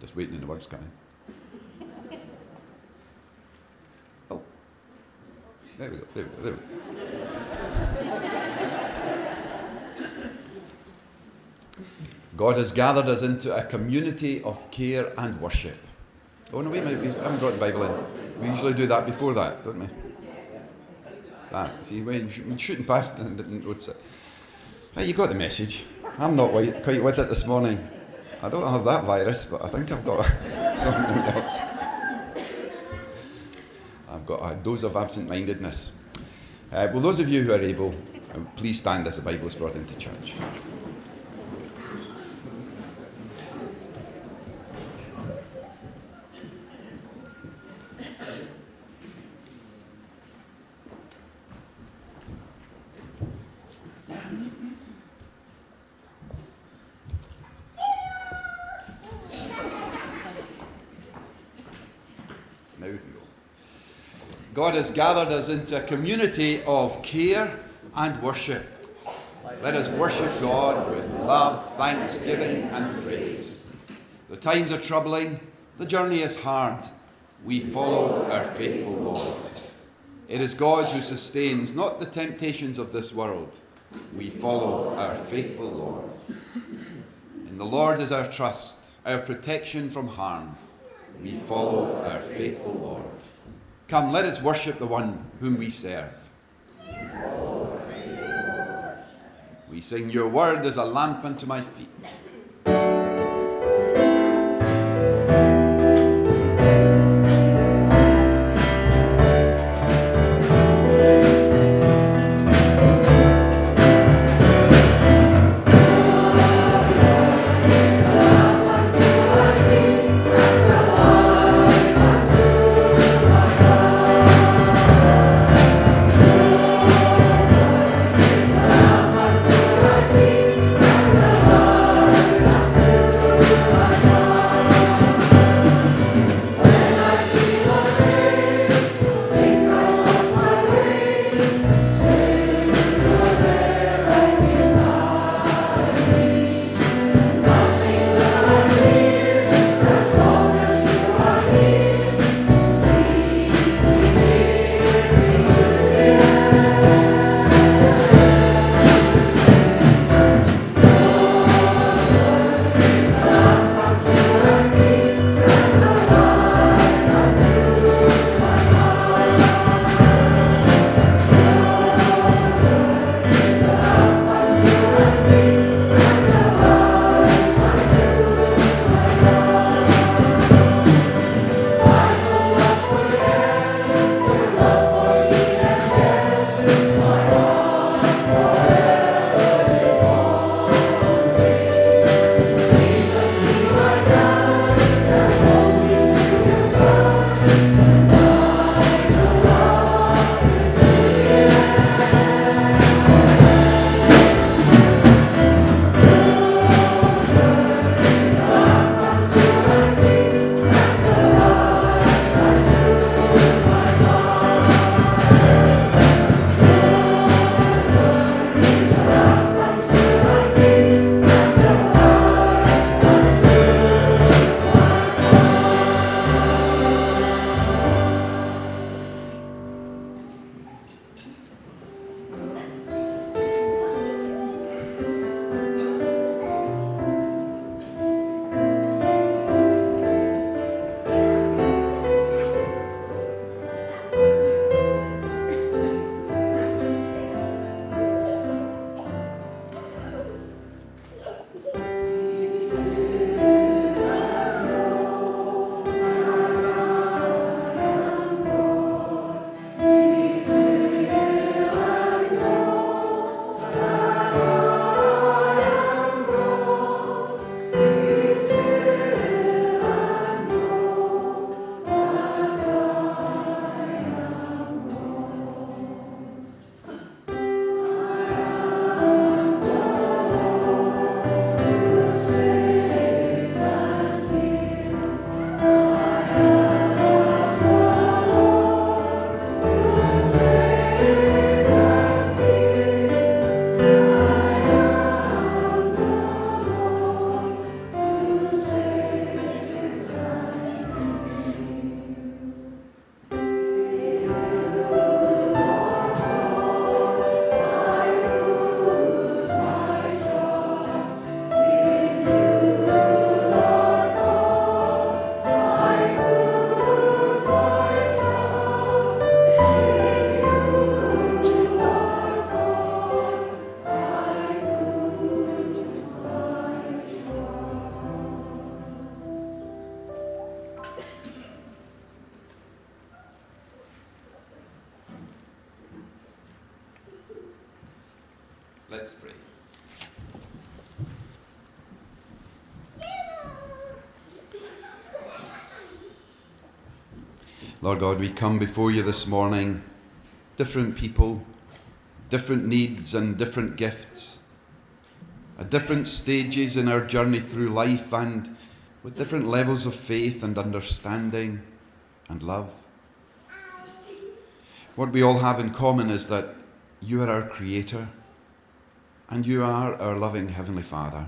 Just waiting on the words coming. Oh. There we go. God has gathered us into a community of care and worship. Oh no, wait a minute, we haven't brought the Bible in. We usually do that before that, don't we? See, when shooting past and didn't notice it. Right, you got the message. I'm not quite with it this morning. I don't have that virus, but I think I've got something else. I've got a dose of absent-mindedness. Well, those of you who are able, please stand as the Bible is brought into church. God has gathered us into a community of care and worship. Let us worship God with love, thanksgiving, and praise. The times are troubling, the journey is hard. We follow our faithful Lord. It is God who sustains, not the temptations of this world. We follow our faithful Lord. In the Lord is our trust, our protection from harm. We follow our faithful Lord. Come, let us worship the one whom we serve. We sing, your word is a lamp unto my feet. Let's pray. Lord God, we come before you this morning, different people, different needs and different gifts, at different stages in our journey through life and with different levels of faith and understanding and love. What we all have in common is that you are our Creator and you are our loving Heavenly Father.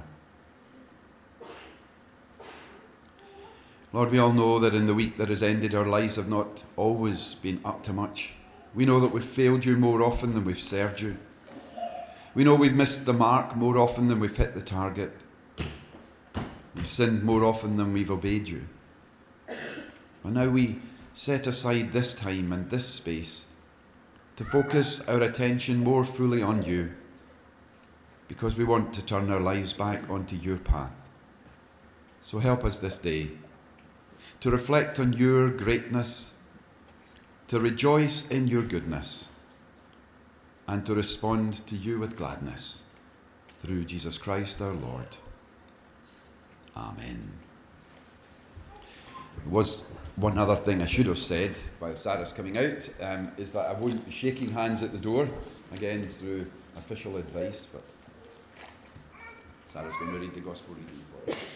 Lord, we all know that in the week that has ended, our lives have not always been up to much. We know that we've failed you more often than we've served you. We know we've missed the mark more often than we've hit the target. We've sinned more often than we've obeyed you. But now we set aside this time and this space to focus our attention more fully on you, because we want to turn our lives back onto your path. So help us this day to reflect on your greatness, to rejoice in your goodness, and to respond to you with gladness through Jesus Christ our Lord. Amen. There was one other thing I should have said while Sarah's coming out, is that I won't be shaking hands at the door, again through official advice, but Sarah's going to read the Gospel reading for us.